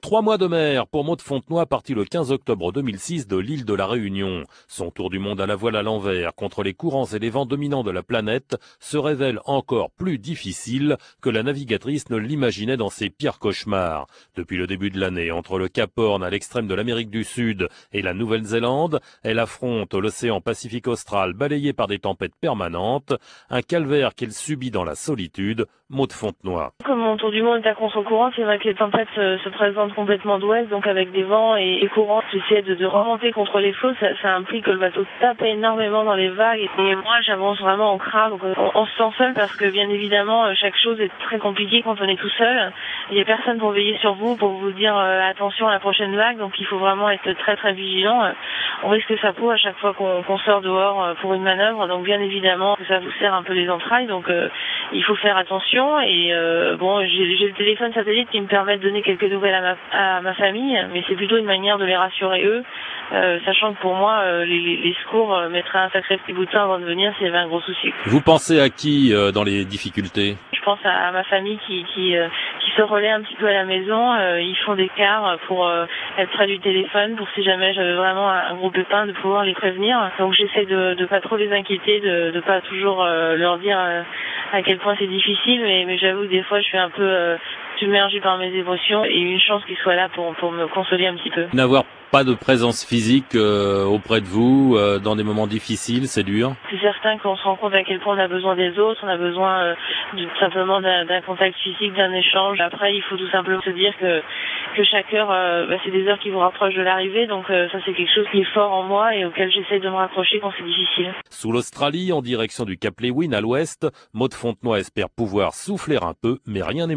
3 mois de mer pour Maud Fontenoy, parti le 15 octobre 2006 de l'île de la Réunion. Son tour du monde à la voile à l'envers contre les courants et les vents dominants de la planète se révèle encore plus difficile que la navigatrice ne l'imaginait dans ses pires cauchemars. Depuis le début de l'année, entre le Cap Horn à l'extrême de l'Amérique du Sud et la Nouvelle-Zélande, elle affronte l'océan Pacifique austral balayé par des tempêtes permanentes, un calvaire qu'elle subit dans la solitude. Maud Fontenoy. Comme mon tour du monde est à contre-courant, c'est vrai que les tempêtes se présentent complètement d'ouest, donc avec des vents et courants. J'essaie de remonter contre les flots, ça implique que le bateau tape énormément dans les vagues. Et moi, j'avance vraiment en crabe. Donc on se sent seul parce que bien évidemment, chaque chose est très compliquée quand on est tout seul. Il n'y a personne pour veiller sur vous, pour vous dire attention à la prochaine vague. Donc il faut vraiment être très très vigilant. On risque sa peau à chaque fois qu'on sort dehors pour une manœuvre. Donc bien évidemment, ça vous serre un peu les entrailles. Donc il faut faire attention. Et bon, j'ai le téléphone satellite qui me permet de donner quelques nouvelles à ma famille, mais c'est plutôt une manière de les rassurer eux, sachant que pour moi, les secours mettraient un sacré petit bout de temps avant de venir s'il y avait un gros souci. Vous pensez à qui dans les difficultés? Je pense à ma famille qui se relaie un petit peu à la maison. Ils font des quarts pour être près du téléphone, pour si jamais j'avais vraiment un gros pépin, de pouvoir les prévenir. Donc j'essaie de pas trop les inquiéter, de pas toujours leur dire à quel point c'est difficile, mais j'avoue que des fois je suis un peu submergée par mes émotions, et une chance qu'ils soient là pour me consoler un petit peu. N'avoir pas de présence physique auprès de vous dans des moments difficiles, c'est dur? C'est certain qu'on se rend compte à quel point on a besoin des autres, on a besoin simplement d'un contact physique, d'un échange. Après, il faut tout simplement se dire que chaque heure, c'est des heures qui vous rapprochent de l'arrivée, donc ça c'est quelque chose qui est fort en moi et auquel j'essaie de me raccrocher quand c'est difficile. Sous l'Australie, en direction du Cap Lewin à l'ouest, Maud Fontenoy espère pouvoir souffler un peu, mais rien n'est